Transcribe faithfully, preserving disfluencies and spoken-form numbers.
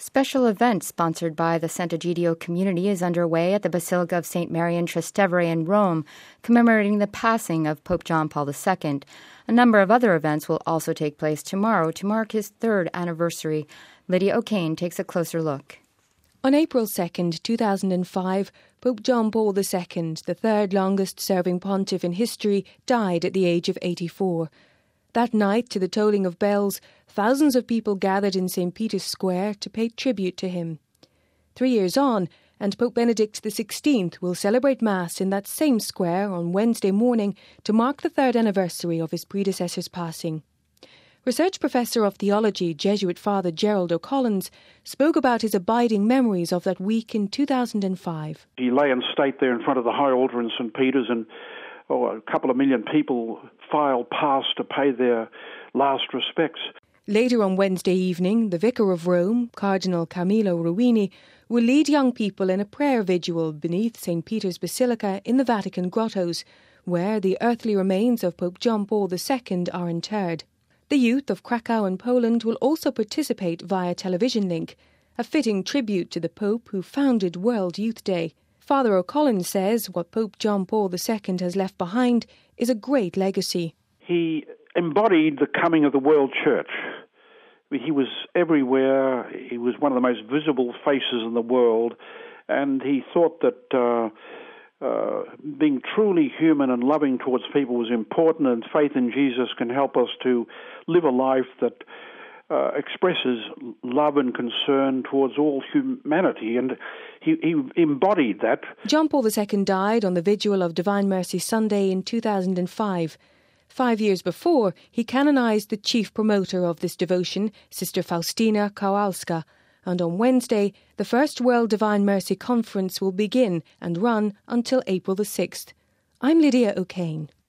Special event sponsored by the Sant'Egidio community is underway at the Basilica of Saint Mary in Trastevere in Rome, commemorating the passing of Pope John Paul the Second. A number of other events will also take place tomorrow to mark his third anniversary. Lydia O'Kane takes a closer look. On April second, two thousand five, Pope John Paul the Second, the third longest-serving pontiff in history, died at the age of eighty-four. That night, to the tolling of bells, thousands of people gathered in Saint Peter's Square to pay tribute to him. Three years on, and Pope Benedict the Sixteenth will celebrate Mass in that same square on Wednesday morning to mark the third anniversary of his predecessor's passing. Research Professor of Theology, Jesuit Father Gerald O'Collins, spoke about his abiding memories of that week in two thousand five. He lay in state there in front of the high altar in Saint Peter's, and oh, a couple of million people filed past to pay their last respects. Later on Wednesday evening, the Vicar of Rome, Cardinal Camillo Ruini, will lead young people in a prayer vigil beneath Saint Peter's Basilica in the Vatican grottos, where the earthly remains of Pope John Paul the Second are interred. The youth of Krakow and Poland will also participate via television link, a fitting tribute to the Pope who founded World Youth Day. Father O'Collins says what Pope John Paul the Second has left behind is a great legacy. He embodied the coming of the world church. He was everywhere. He was one of the most visible faces in the world, and he thought that uh, uh, being truly human and loving towards people was important, and faith in Jesus can help us to live a life that Uh, expresses love and concern towards all humanity, and he, he embodied that. John Paul the Second died on the vigil of Divine Mercy Sunday in two thousand five. Five years before, he canonised the chief promoter of this devotion, Sister Faustina Kowalska, and on Wednesday, the first World Divine Mercy Conference will begin and run until April the sixth. I'm Lydia O'Kane.